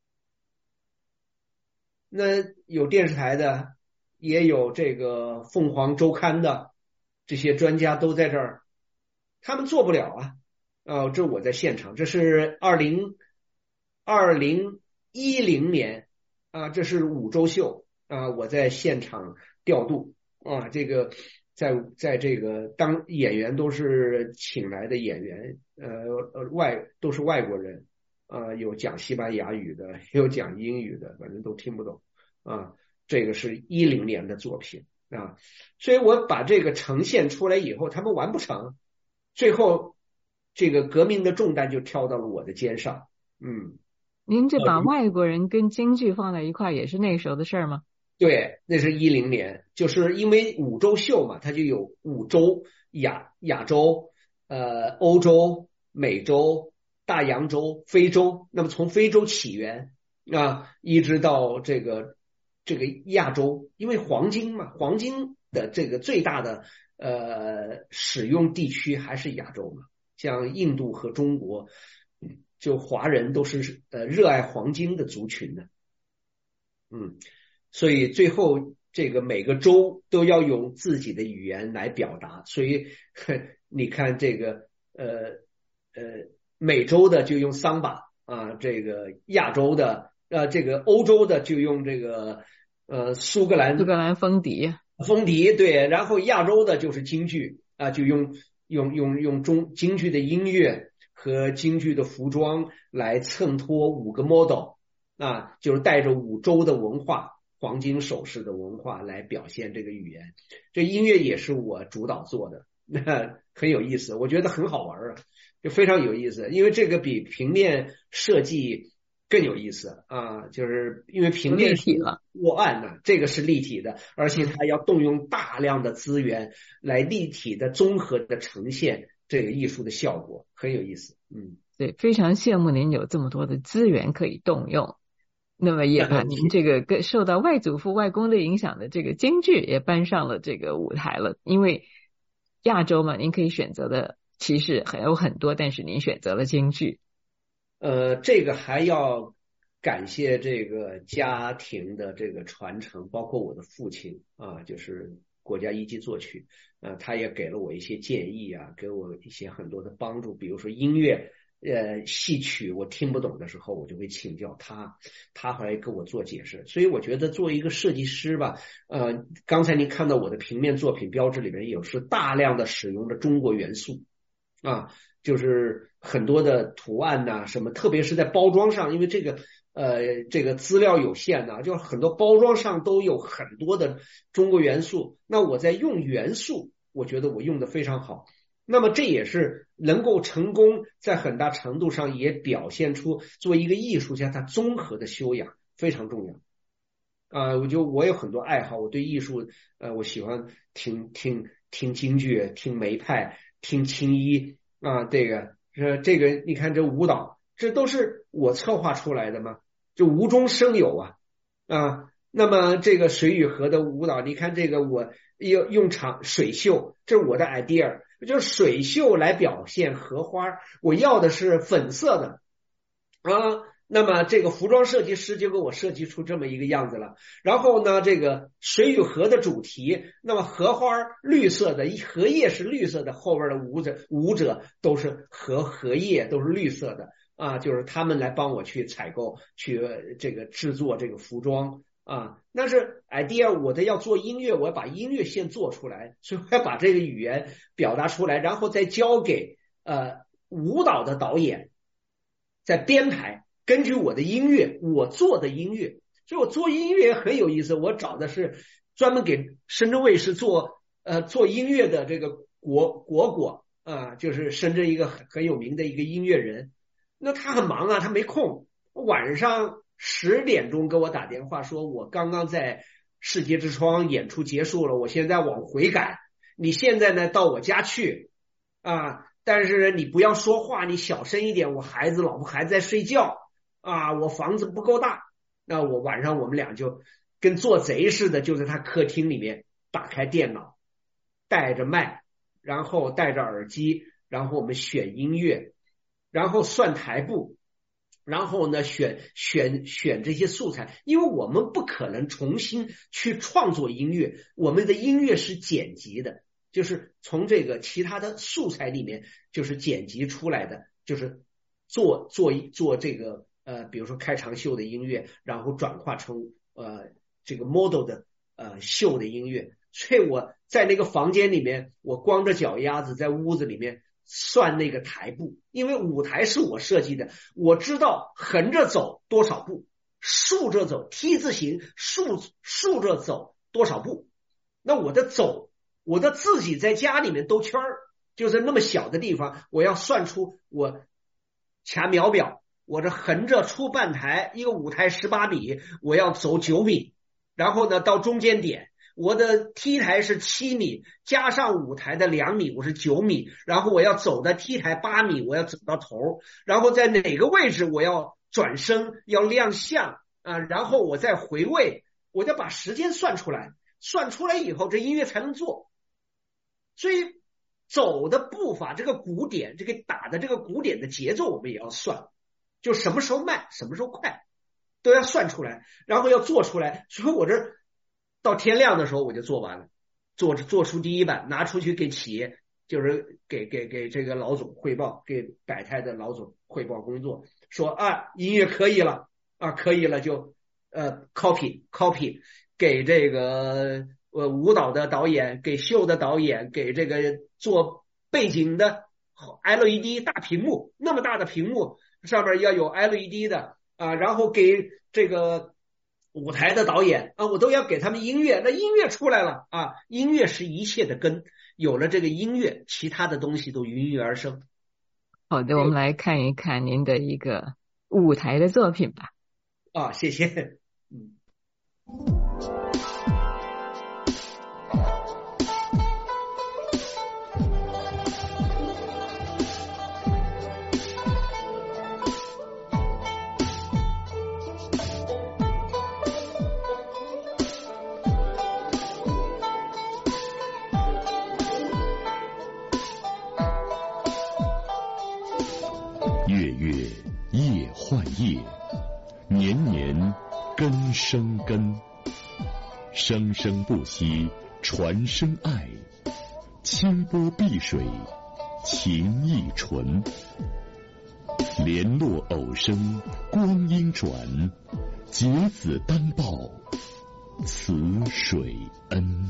那有电视台的，也有这个凤凰周刊的，这些专家都在这儿，他们做不了啊。哦，这我在现场，这是二零二零一零年啊，这是五洲秀啊，我在现场调度啊，这个在在这个当演员都是请来的演员，呃外都是外国人啊，有讲西班牙语的，有讲英语的，反正都听不懂啊。这个是一零年的作品啊，所以我把这个呈现出来以后，他们完不成，最后这个革命的重担就挑到了我的肩上。嗯， 您这把外国人跟京剧放在一块也是那时候的事儿吗？ 对，那是一零年，就是因为五洲秀嘛，它就有五洲，亚亚洲、呃欧洲、美洲、大洋洲、非洲，那么从非洲起源啊，一直到这个这个亚洲，因为黄金嘛，黄金的这个最大的呃使用地区还是亚洲嘛，像印度和中国，就华人都是呃热爱黄金的族群的，嗯，所以最后这个每个州都要用自己的语言来表达，所以你看这个呃呃美洲的就用桑巴啊，这个亚洲的呃这个欧洲的就用这个呃苏格兰苏格兰风笛风笛，对，然后亚洲的就是京剧啊，就用用用用中京剧的音乐和京剧的服装来衬托五个 model 啊，就是带着五洲的文化，黄金首饰的文化来表现这个语言。这音乐也是我主导做的，那很有意思，我觉得很好玩啊，就非常有意思，因为这个比平面设计更有意思啊，就是因为平面是卧案呢，这个是立体的，而且它要动用大量的资源来立体的综合的呈现这个艺术的效果，很有意思。嗯， 对，非常羡慕您有这么多的资源可以动用。那么也把您这个跟受到外祖父外公的影响的这个京剧也搬上了这个舞台了，因为亚洲嘛，您可以选择的其实还有很多，但是您选择了京剧。 呃，这个还要感谢这个家庭的这个传承，包括我的父亲啊，就是国家一级作曲，呃，他也给了我一些建议啊，给我一些很多的帮助，比如说音乐。呃，戏曲我听不懂的时候，我就会请教他，他会跟我做解释。所以我觉得作为一个设计师吧，呃，刚才您看到我的平面作品标志里面有是大量的使用的中国元素啊，就是很多的图案呐、啊，什么，特别是在包装上，因为这个呃这个资料有限呐、啊，就很多包装上都有很多的中国元素。那我在用元素，我觉得我用的非常好。那么这也是能够成功，在很大程度上也表现出作为一个艺术家他综合的修养非常重要啊、呃！我就我有很多爱好，我对艺术呃，我喜欢听听听京剧，听梅派，听青衣啊，这个这这个你看这舞蹈，这都是我策划出来的吗？就无中生有啊啊！那么这个水与河的舞蹈，你看这个我用用场水袖，这是我的 idea。就是水袖来表现荷花，我要的是粉色的啊。那么这个服装设计师就给我设计出这么一个样子了。然后呢，这个水与河的主题，那么荷花绿色的，荷叶是绿色的，后边的舞者舞者都是荷荷叶都是绿色的啊，就是他们来帮我去采购，去这个制作这个服装啊，那是 idea， 我的要做音乐，我要把音乐先做出来，所以我要把这个语言表达出来，然后再交给呃舞蹈的导演，再编排，根据我的音乐，我做的音乐，所以我做音乐很有意思，我找的是专门给深圳卫视做呃做音乐的这个果果果啊，就是深圳一个很很有名的一个音乐人，那他很忙啊，他没空，晚上十点钟给我打电话说，我刚刚在世界之窗演出结束了，我现在往回赶，你现在呢到我家去啊，但是你不要说话，你小声一点，我孩子老婆还在睡觉啊，我房子不够大。那我晚上我们俩就跟做贼似的，就在他客厅里面打开电脑，带着麦，然后戴着耳机，然后我们选音乐，然后算台步，然后呢选选选这些素材，因为我们不可能重新去创作音乐，我们的音乐是剪辑的，就是从这个其他的素材里面就是剪辑出来的，就是做做做这个呃比如说开场秀的音乐，然后转化成呃这个 model 的呃秀的音乐。所以我在那个房间里面，我光着脚丫子在屋子里面算那个台步，因为舞台是我设计的，我知道横着走多少步，竖着走 T 字形竖竖着走多少步。那我的走，我的自己在家里面兜圈儿，就是那么小的地方，我要算出我掐秒表，我这横着出半台，一个舞台十八米，我要走九米，然后呢到中间点。我的 T 台是七米，加上舞台的两米，我是九米，然后我要走的 T 台八米，我要走到头，然后在哪个位置我要转身，要亮相啊，然后我再回位，我就把时间算出来，算出来以后这音乐才能做。所以走的步伐，这个鼓点，这个打的这个鼓点的节奏我们也要算，就什么时候慢，什么时候快，都要算出来，然后要做出来。所以我这到天亮的时候我就做完了，做做出第一版，拿出去给企业，就是给给给这个老总汇报，给百泰的老总汇报工作，说啊音乐可以了啊可以了，就呃 copy copy 给这个呃舞蹈的导演，给秀的导演，给这个做背景的 L E D 大屏幕，那么大的屏幕上面要有 L E D 的啊，然后给这个舞台的导演啊，我都要给他们音乐，那音乐出来了啊，音乐是一切的根，有了这个音乐，其他的东西都孕育而生。 好的，我们来看一看您的一个舞台的作品吧。 啊，谢谢。嗯。 月月夜换夜，年年根生根，生生不息传声爱，清波碧水情意纯，联络偶生光阴转，结子单报此水恩。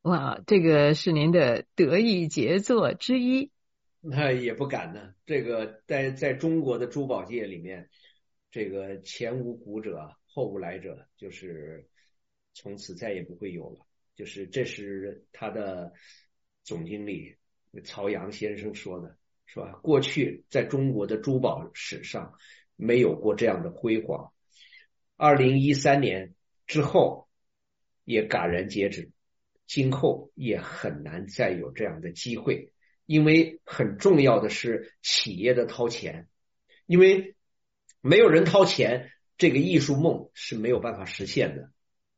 哇，这个是您的得意杰作之一。 那也不敢呢，这个在在中国的珠宝界里面，这个前无古者后无来者，就是从此再也不会有了。就是这是他的总经理曹阳先生说的，是吧？过去在中国的珠宝史上没有过这样的辉煌，二零一三年之后也戛然截止，今后也很难再有这样的机会。因为很重要的是企业的掏钱，因为没有人掏钱，这个艺术梦是没有办法实现的。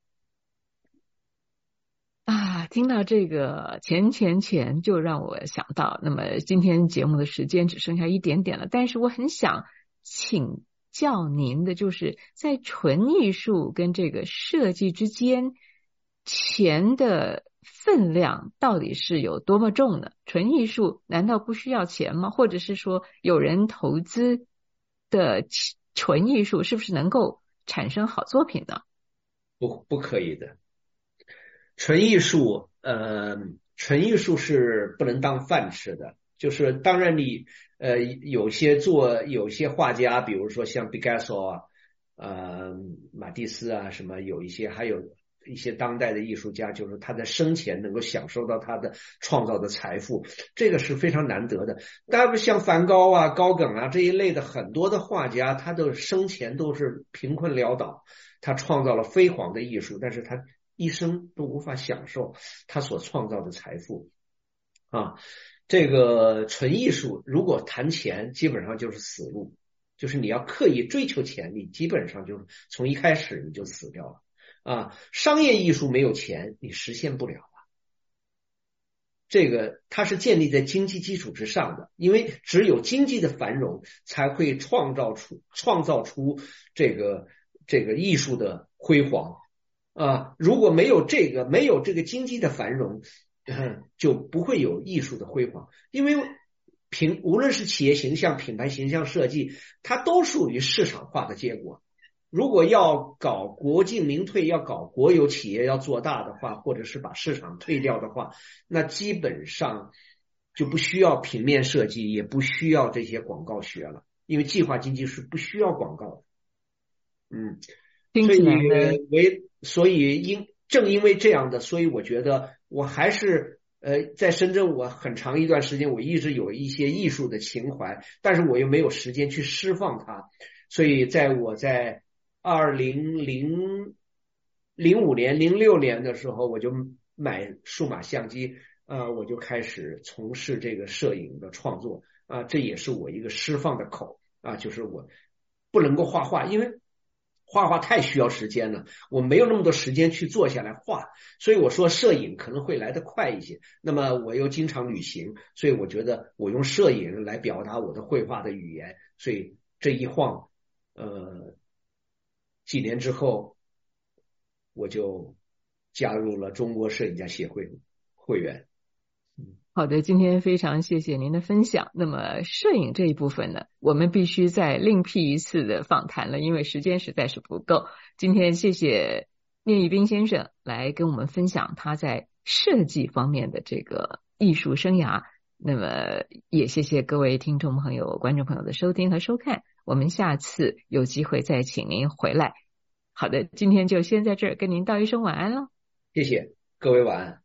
啊，听到这个钱钱钱，就让我想到，那么今天节目的时间只剩下一点点了，但是我很想请教您的，就是在纯艺术跟这个设计之间，钱的分量到底是有多么重呢？纯艺术难道不需要钱吗？或者是说有人投资的纯艺术是不是能够产生好作品呢？ 不，不可以的。纯艺术，呃，纯艺术是不能当饭吃的。就是当然你，呃，有些做有些画家，比如说像毕加索啊，呃，马蒂斯啊，什么有一些，还有一些当代的艺术家，就是他在生前能够享受到他的创造的财富，这个是非常难得的。当然像梵高啊、高更啊这一类的很多的画家，他的生前都是贫困潦倒，他创造了辉煌的艺术，但是他一生都无法享受他所创造的财富啊。这个纯艺术如果谈钱，基本上就是死路，就是你要刻意追求钱，你基本上就是从一开始你就死掉了啊。商业艺术没有钱，你实现不了了。这个它是建立在经济基础之上的，因为只有经济的繁荣，才会创造出创造出这个这个艺术的辉煌啊。如果没有这个没有这个经济的繁荣，嗯，就不会有艺术的辉煌。因为品无论是企业形象、品牌形象设计，它都属于市场化的结果。如果要搞国进民退，要搞国有企业要做大的话，或者是把市场退掉的话，那基本上就不需要平面设计，也不需要这些广告学了，因为计划经济是不需要广告的。嗯，所以为所以因正因为这样的，所以我觉得我还是呃在深圳，我很长一段时间我一直有一些艺术的情怀，但是我又没有时间去释放它，所以在我在二零零零五年、零六年的时候，我就买数码相机，呃，我就开始从事这个摄影的创作啊，这也是我一个释放的口啊，就是我不能够画画，因为画画太需要时间了，我没有那么多时间去坐下来画，所以我说摄影可能会来得快一些。那么我又经常旅行，所以我觉得我用摄影来表达我的绘画的语言，所以这一晃，呃。几年之后，我就加入了中国摄影家协会会员。 好的，今天非常谢谢您的分享。那么摄影这一部分呢，我们必须再另辟一次的访谈了，因为时间实在是不够。今天谢谢聂玉斌先生来跟我们分享他在设计方面的这个艺术生涯。那么也谢谢各位听众朋友、观众朋友的收听和收看。我们下次有机会再请您回来。好的，今天就先在这儿跟您道一声晚安了。 谢谢各位，晚安。